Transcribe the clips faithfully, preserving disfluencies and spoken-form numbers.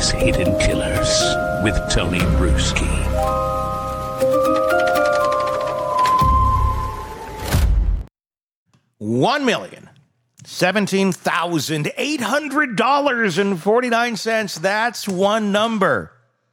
is Hidden Killers with Tony Bruschi. One million seventeen thousand eight hundred dollars and forty nine cents. That's one number.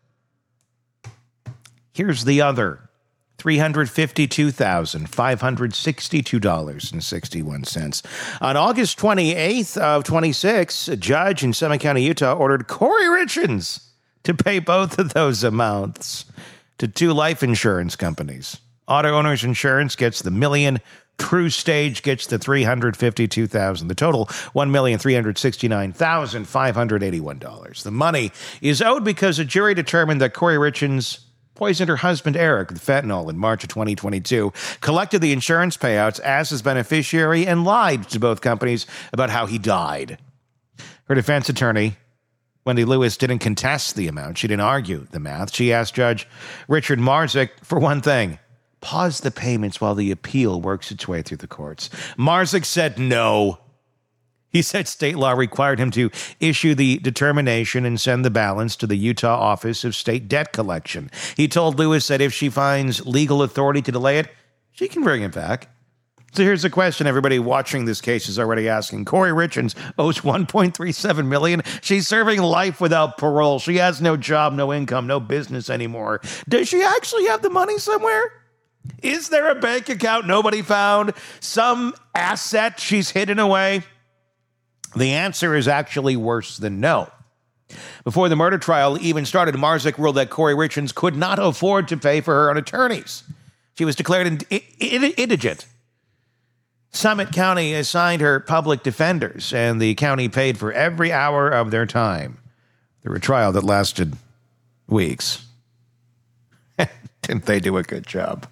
Here's the other: three hundred fifty two thousand five hundred sixty two dollars and sixty one cents. On August twenty eighth of twenty six, a judge in Summit County, Utah, ordered Corey Richens to pay both of those amounts to two life insurance companies. Auto Owners Insurance gets the million. Cruise Stage gets the three hundred fifty-two thousand dollars. The total, one million three hundred sixty-nine thousand five hundred eighty-one dollars. The money is owed because a jury determined that Corey Richens poisoned her husband, Eric, with fentanyl in March of twenty twenty-two, collected the insurance payouts as his beneficiary, and lied to both companies about how he died. Her defense attorney, Wendy Lewis, didn't contest the amount. She didn't argue the math. She asked Judge Richard Marzik for one thing: pause the payments while the appeal works its way through the courts. Marzik said no. He said state law required him to issue the determination and send the balance to the Utah Office of State Debt Collection. He told Lewis that if she finds legal authority to delay it, she can bring it back. So here's the question everybody watching this case is already asking. Corey Richens owes one point three seven million dollars. She's serving life without parole. She has no job, no income, no business anymore. Does she actually have the money somewhere? Is there a bank account nobody found? Some asset she's hidden away? The answer is actually worse than no. Before the murder trial even started, Marzik ruled that Corey Richens could not afford to pay for her own attorneys. She was declared ind- indigent. Summit County assigned her public defenders, and the county paid for every hour of their time through a trial that lasted weeks. Didn't they do a good job?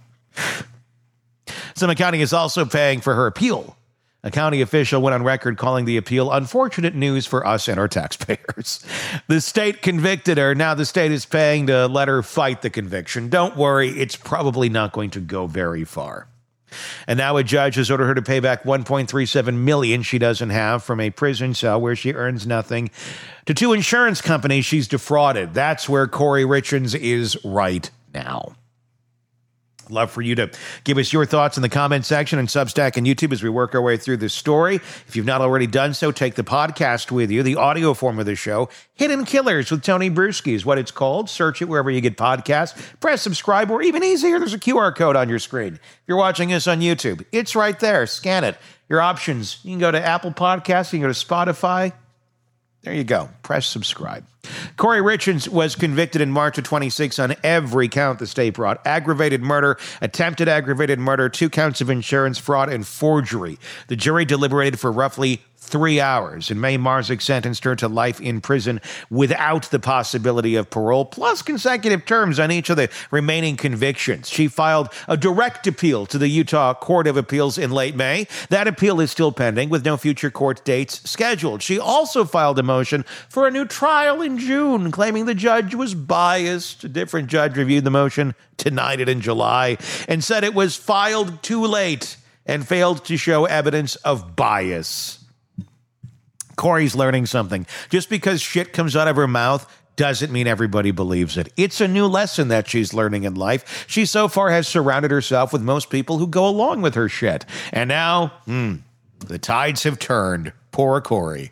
Summit County is also paying for her appeal. A county official went on record calling the appeal unfortunate news for us and our taxpayers. The state convicted her. Now the state is paying to let her fight the conviction. Don't worry, it's probably not going to go very far. And now a judge has ordered her to pay back one point three seven million dollars she doesn't have from a prison cell where she earns nothing to two insurance companies she's defrauded. That's where Corey Richens is right now. Love for you to give us your thoughts in the comment section and Substack and YouTube as we work our way through this story. If you've not already done so, take the podcast with you, the audio form of the show. Hidden Killers with Tony Bruschi is what it's called. Search it wherever you get podcasts. Press subscribe, or even easier, there's a Q R code on your screen. If you're watching us on YouTube, it's right there. Scan it. Your options. You can go to Apple Podcasts. You can go to Spotify. There you go. Press subscribe. Corey Richens was convicted in March of twenty-six on every count the state brought: aggravated murder, attempted aggravated murder, two counts of insurance fraud, and forgery. The jury deliberated for roughly three hours. In May, Marzik sentenced her to life in prison without the possibility of parole, plus consecutive terms on each of the remaining convictions. She filed a direct appeal to the Utah Court of Appeals in late May. That appeal is still pending, with no future court dates scheduled. She also filed a motion for a new trial in June, claiming the judge was biased. A different judge reviewed the motion, denied it in July, and said it was filed too late and failed to show evidence of bias. Corey's learning something. Just because shit comes out of her mouth doesn't mean everybody believes it. It's a new lesson that she's learning in life. She so far has surrounded herself with most people who go along with her shit. And now, hmm, the tides have turned. Poor Corey.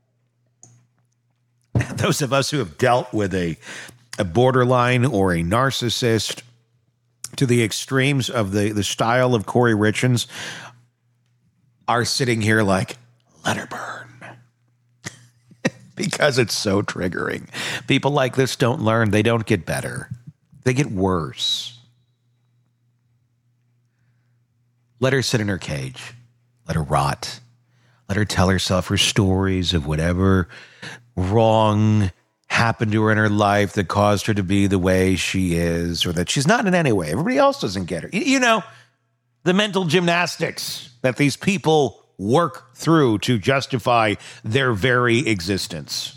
Those of us who have dealt with a, a borderline or a narcissist to the extremes of the, the style of Corey Richens are sitting here like, let her burn. Because it's so triggering. People like this don't learn. They don't get better. They get worse. Let her sit in her cage. Let her rot. Let her tell herself her stories of whatever wrong happened to her in her life that caused her to be the way she is, or that she's not in any way. Everybody else doesn't get her. You know, the mental gymnastics that these people work through to justify their very existence.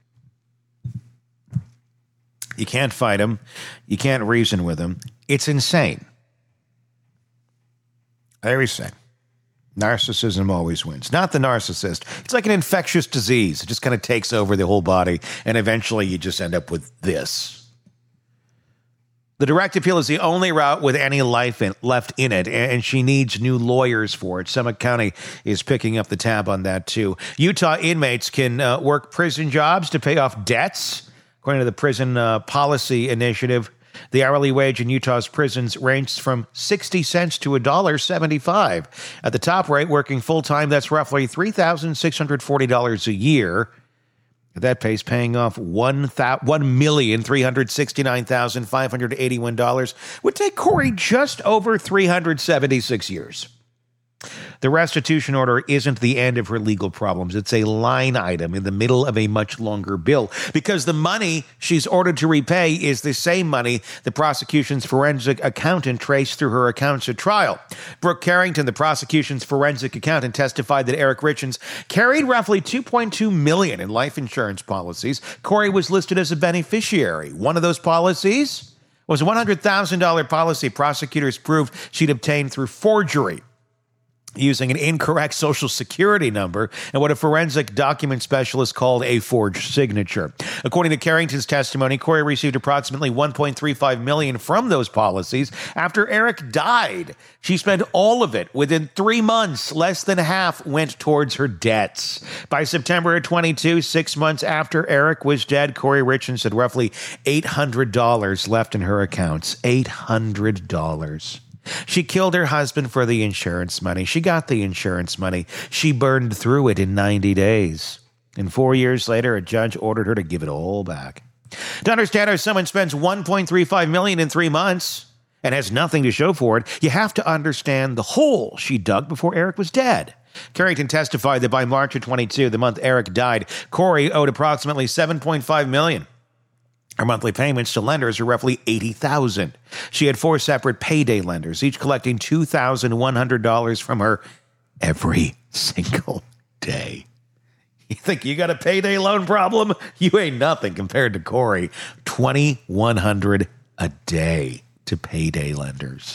You can't fight them. You can't reason with them. It's insane. Very insane. Narcissism always wins. Not the narcissist. It's like an infectious disease. It just kind of takes over the whole body, and eventually you just end up with this. The direct appeal is the only route with any life in, left in it, and she needs new lawyers for it. Summit County is picking up the tab on that, too. Utah inmates can uh, work prison jobs to pay off debts, according to the Prison uh, Policy Initiative. The hourly wage in Utah's prisons ranged from sixty cents to one dollar seventy-five. At the top rate, working full-time, that's roughly three thousand six hundred forty dollars a year. That pays paying off one million three hundred sixty-nine thousand five hundred eighty-one dollars. Would take Corey just over three hundred seventy-six years. The restitution order isn't the end of her legal problems. It's a line item in the middle of a much longer bill, because the money she's ordered to repay is the same money the prosecution's forensic accountant traced through her accounts at trial. Brooke Carrington, the prosecution's forensic accountant, testified that Eric Richins carried roughly two point two million dollars in life insurance policies. Corey was listed as a beneficiary. One of those policies was a one hundred thousand dollars policy prosecutors proved she'd obtained through forgery, using an incorrect social security number and what a forensic document specialist called a forged signature. According to Carrington's testimony, Corey received approximately one point three five million dollars from those policies after Eric died. She spent all of it within three months. Less than half went towards her debts. By September of twenty-two, six months after Eric was dead, Corey Richins had roughly eight hundred dollars left in her accounts. eight hundred dollars. She killed her husband for the insurance money. She got the insurance money. She burned through it in ninety days. And four years later, a judge ordered her to give it all back. To understand how someone spends one point three five million dollars in three months and has nothing to show for it, you have to understand the hole she dug before Eric was dead. Carrington testified that by March of twenty-two, the month Eric died, Corey owed approximately seven point five million dollars. Her monthly payments to lenders are roughly eighty thousand dollars. She had four separate payday lenders, each collecting two thousand one hundred dollars from her every single day. You think you got a payday loan problem? You ain't nothing compared to Corey. twenty-one hundred dollars a day to payday lenders.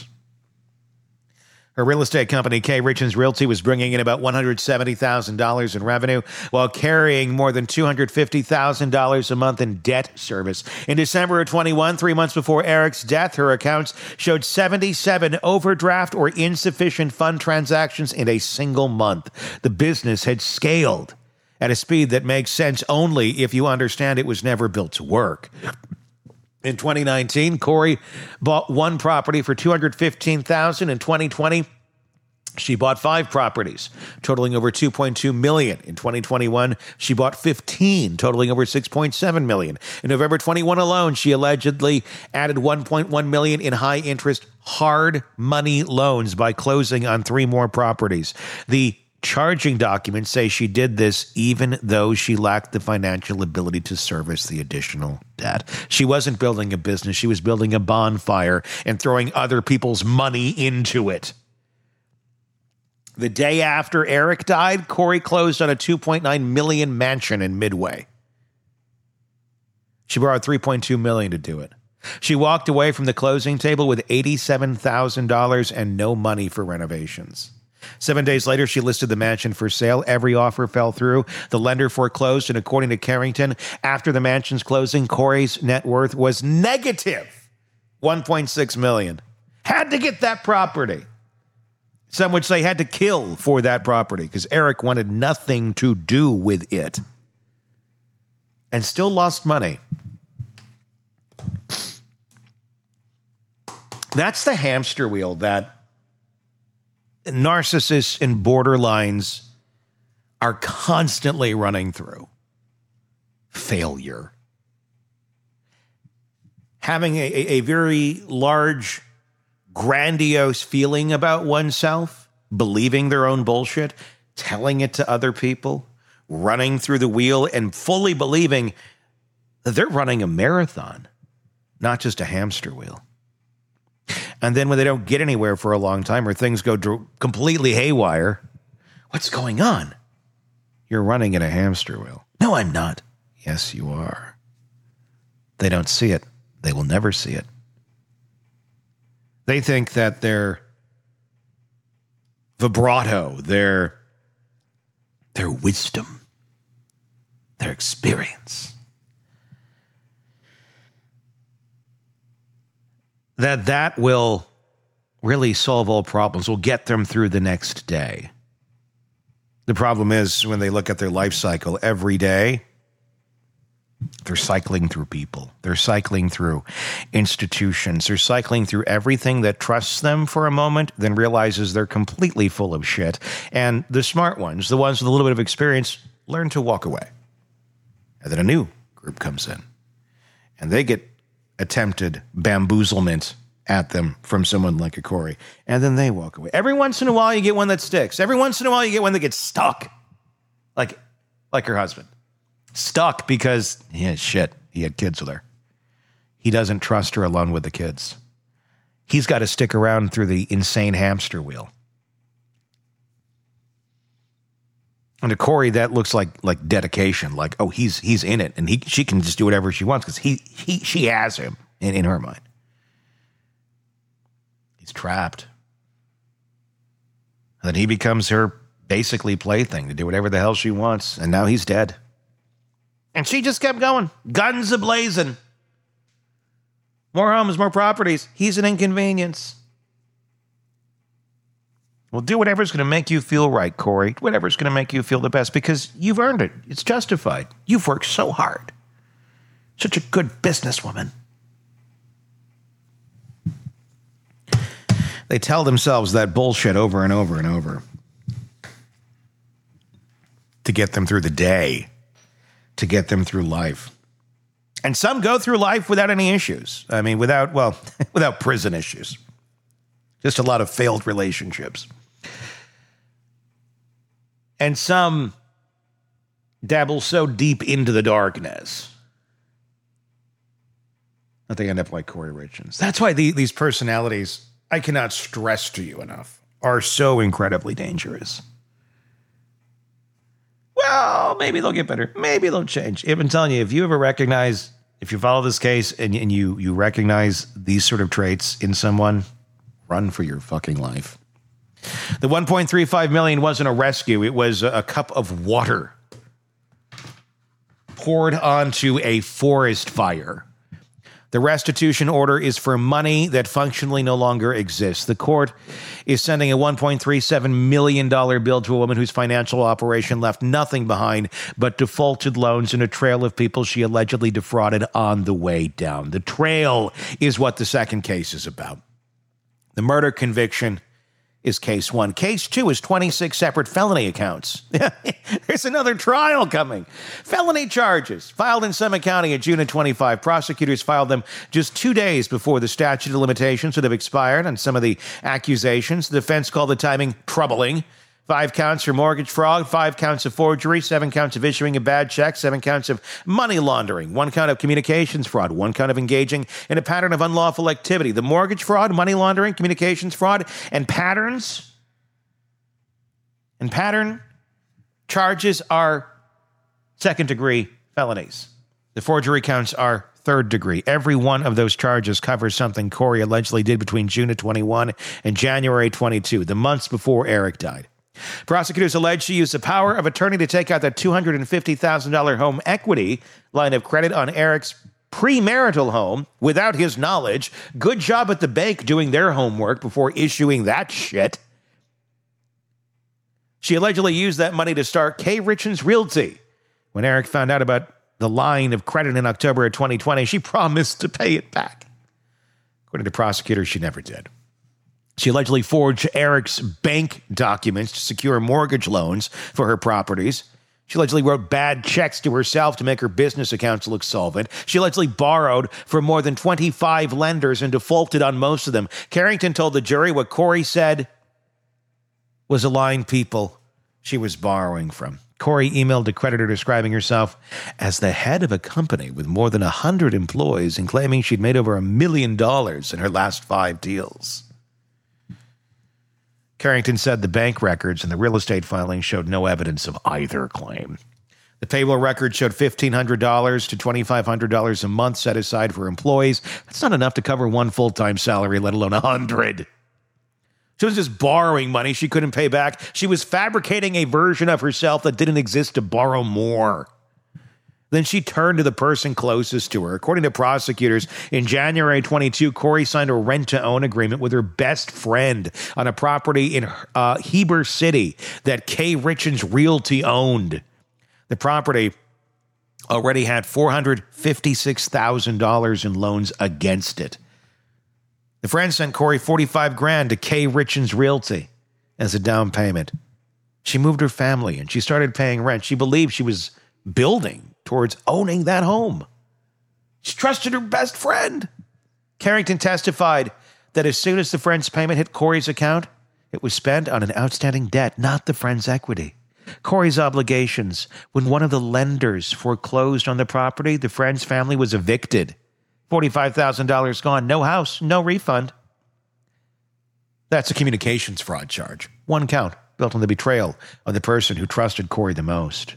Her real estate company, K. Richins Realty, was bringing in about one hundred seventy thousand dollars in revenue while carrying more than two hundred fifty thousand dollars a month in debt service. In December of twenty-one, three months before Eric's death, her accounts showed seventy-seven overdraft or insufficient fund transactions in a single month. The business had scaled at a speed that makes sense only if you understand it was never built to work. In twenty nineteen, Corey bought one property for two hundred fifteen thousand dollars. In twenty twenty, she bought five properties, totaling over two point two million dollars. In twenty twenty-one, she bought fifteen, totaling over six point seven million dollars. In November twenty-one alone, she allegedly added one point one million dollars in high-interest hard money loans by closing on three more properties. The charging documents say she did this even though she lacked the financial ability to service the additional debt. She wasn't building a business. She was building a bonfire and throwing other people's money into it. The day after Eric died, Corey closed on a two point nine million dollars mansion in Midway. She borrowed three point two million dollars to do it. She walked away from the closing table with eighty-seven thousand dollars and no money for renovations. Seven days later, she listed the mansion for sale. Every offer fell through. The lender foreclosed, and according to Carrington, after the mansion's closing, Corey's net worth was negative one point six million dollars. Had to get that property. Some would say had to kill for that property because Eric wanted nothing to do with it and still lost money. That's the hamster wheel that narcissists and borderlines are constantly running through. Failure. Having a, a very large, grandiose feeling about oneself, believing their own bullshit, telling it to other people, running through the wheel, and fully believing that they're running a marathon, not just a hamster wheel. And then when they don't get anywhere for a long time or things go dr- completely haywire, what's going on? You're running in a hamster wheel. No, I'm not. Yes, you are. They don't see it. They will never see it. They think that they're vibrato, their, their wisdom, their experience. That that will really solve all problems, will get them through the next day. The problem is when they look at their life cycle every day, they're cycling through people. They're cycling through institutions. They're cycling through everything that trusts them for a moment, then realizes they're completely full of shit. And the smart ones, the ones with a little bit of experience, learn to walk away. And then a new group comes in. And they get attempted bamboozlement at them from someone like a Corey. And then they walk away. Every once in a while, you get one that sticks. Every once in a while, you get one that gets stuck. Like, like her husband. Stuck because, yeah, shit, he had kids with her. He doesn't trust her alone with the kids. He's got to stick around through the insane hamster wheel. And to Corey, that looks like like dedication. Like, oh, he's he's in it, and he she can just do whatever she wants because he he she has him in, in her mind. He's trapped. And then he becomes her basically plaything to do whatever the hell she wants, and now he's dead. And she just kept going. Guns a-blazing. More homes, more properties. He's an inconvenience. Well, do whatever's going to make you feel right, Corey. Whatever's going to make you feel the best, because you've earned it. It's justified. You've worked so hard. Such a good businesswoman. They tell themselves that bullshit over and over and over to get them through the day, to get them through life. And some go through life without any issues. I mean, without, well, without prison issues. Just a lot of failed relationships. And some dabble so deep into the darkness that they end up like Corey Richards. That's why the, these personalities, I cannot stress to you enough, are so incredibly dangerous. Well, maybe they'll get better. Maybe they'll change. I've been telling you, if you ever recognize, if you follow this case and, and you, you recognize these sort of traits in someone, run for your fucking life. The one point three five million dollars wasn't a rescue. It was a cup of water poured onto a forest fire. The restitution order is for money that functionally no longer exists. The court is sending a one point three seven million dollars bill to a woman whose financial operation left nothing behind but defaulted loans and a trail of people she allegedly defrauded on the way down. The trail is what the second case is about. The murder conviction is case one. Case two is twenty-six separate felony accounts. There's another trial coming. Felony charges filed in Summit County in June of twenty-five. Prosecutors filed them just two days before the statute of limitations would have expired on some of the accusations. The defense called the timing troubling. Five counts for mortgage fraud, five counts of forgery, seven counts of issuing a bad check, seven counts of money laundering, one count of communications fraud, one count of engaging in a pattern of unlawful activity. The mortgage fraud, money laundering, communications fraud, and patterns and pattern charges are second-degree felonies. The forgery counts are third degree. Every one of those charges covers something Corey allegedly did between June of twenty-one and January twenty-two, the months before Eric died. Prosecutors allege she used the power of attorney to take out the two hundred fifty thousand dollars home equity line of credit on Eric's premarital home without his knowledge. Good job at the bank doing their homework before issuing that shit. She allegedly used that money to start K. Richens Realty. When Eric found out about the line of credit in October of twenty twenty, she promised to pay it back. According to prosecutors, she never did. She allegedly forged Eric's bank documents to secure mortgage loans for her properties. She allegedly wrote bad checks to herself to make her business accounts look solvent. She allegedly borrowed from more than twenty-five lenders and defaulted on most of them. Carrington told the jury what Corey said was aligned people she was borrowing from. Corey emailed a creditor describing herself as the head of a company with more than one hundred employees and claiming she'd made over a million dollars in her last five deals. Carrington said the bank records and the real estate filings showed no evidence of either claim. The payroll record showed fifteen hundred dollars to twenty-five hundred dollars a month set aside for employees. That's not enough to cover one full-time salary, let alone a hundred. She was just borrowing money she couldn't pay back. She was fabricating a version of herself that didn't exist to borrow more. Then she turned to the person closest to her. According to prosecutors, in January twenty-two, Corey signed a rent-to-own agreement with her best friend on a property in uh, Heber City that Kay Richens Realty owned. The property already had four hundred fifty-six thousand dollars in loans against it. The friend sent Corey forty-five grand to Kay Richens Realty as a down payment. She moved her family and she started paying rent. She believed she was building towards owning that home. She trusted her best friend. Carrington testified that as soon as the friend's payment hit Corey's account, it was spent on an outstanding debt, not the friend's equity. Corey's obligations, when one of the lenders foreclosed on the property, the friend's family was evicted. forty-five thousand dollars gone, no house, no refund. That's a communications fraud charge. One count, built on the betrayal of the person who trusted Corey the most.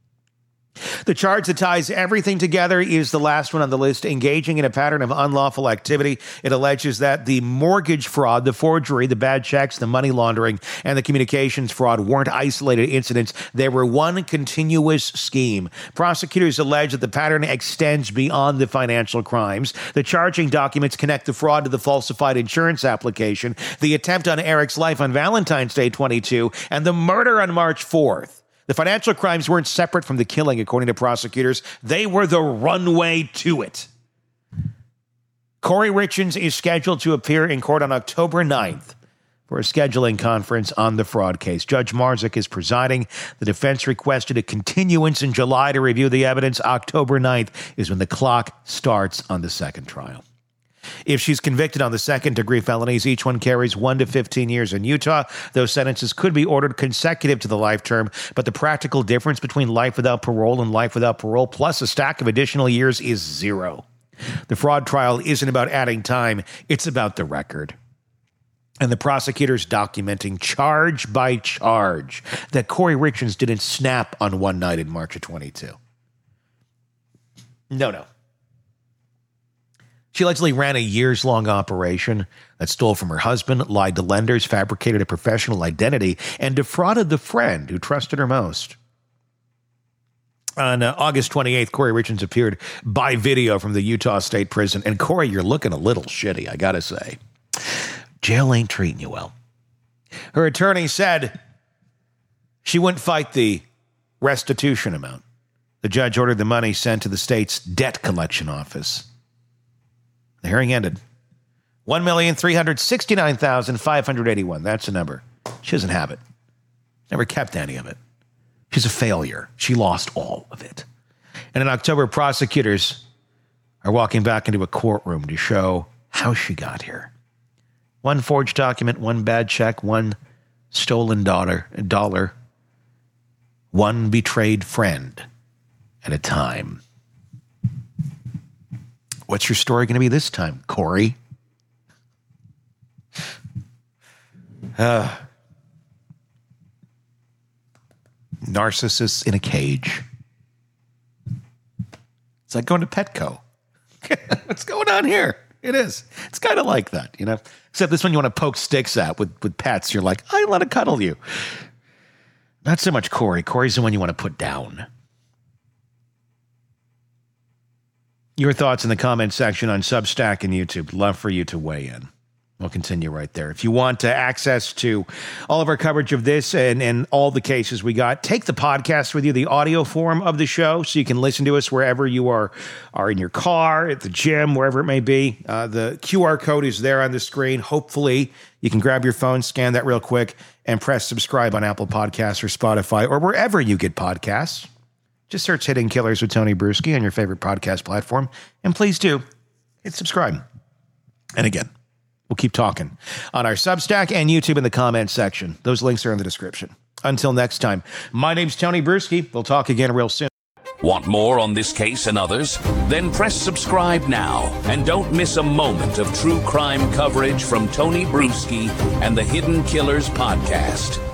The charge that ties everything together is the last one on the list, engaging in a pattern of unlawful activity. It alleges that the mortgage fraud, the forgery, the bad checks, the money laundering, and the communications fraud weren't isolated incidents. They were one continuous scheme. Prosecutors allege that the pattern extends beyond the financial crimes. The charging documents connect the fraud to the falsified insurance application, the attempt on Eric's life on Valentine's Day twenty-two, and the murder on March fourth. The financial crimes weren't separate from the killing, according to prosecutors. They were the runway to it. Corey Richens is scheduled to appear in court on October ninth for a scheduling conference on the fraud case. Judge Marzik is presiding. The defense requested a continuance in July to review the evidence. October ninth is when the clock starts on the second trial. If she's convicted on the second-degree felonies, each one carries one to fifteen years in Utah. Those sentences could be ordered consecutive to the life term, but the practical difference between life without parole and life without parole plus a stack of additional years is zero. The fraud trial isn't about adding time. It's about the record. And the prosecutors documenting charge by charge that Corey Richens didn't snap on one night in March of twenty-two. No, no. She allegedly ran a years-long operation that stole from her husband, lied to lenders, fabricated a professional identity, and defrauded the friend who trusted her most. On uh, August twenty-eighth, Corey Richens appeared by video from the Utah State Prison. And Corey, you're looking a little shitty, I gotta say. Jail ain't treating you well. Her attorney said she wouldn't fight the restitution amount. The judge ordered the money sent to the state's debt collection office. The hearing ended. one million three hundred sixty-nine thousand five hundred eighty-one. That's the number. She doesn't have it. Never kept any of it. She's a failure. She lost all of it. And in October, prosecutors are walking back into a courtroom to show how she got here. One forged document, one bad check, one stolen dollar, dollar, one betrayed friend at a time. What's your story going to be this time, Corey? Uh, narcissists in a cage. It's like going to Petco. What's going on here? It is. It's kind of like that, you know? Except this one you want to poke sticks at with, with pets. You're like, I want to cuddle you. Not so much Corey. Corey's the one you want to put down. Your thoughts in the comments section on Substack and YouTube. Love for you to weigh in. We'll continue right there. If you want uh, access to all of our coverage of this and, and all the cases we got, take the podcast with you, the audio form of the show, so you can listen to us wherever you are, are in your car, at the gym, wherever it may be. Uh, the Q R code is there on the screen. Hopefully, you can grab your phone, scan that real quick, and press subscribe on Apple Podcasts or Spotify or wherever you get podcasts. Just search Hidden Killers with Tony Brueski on your favorite podcast platform. And please do hit subscribe. And again, we'll keep talking on our Substack and YouTube in the comments section. Those links are in the description. Until next time, my name's Tony Brueski. We'll talk again real soon. Want more on this case and others? Then press subscribe now and don't miss a moment of true crime coverage from Tony Brueski and the Hidden Killers podcast.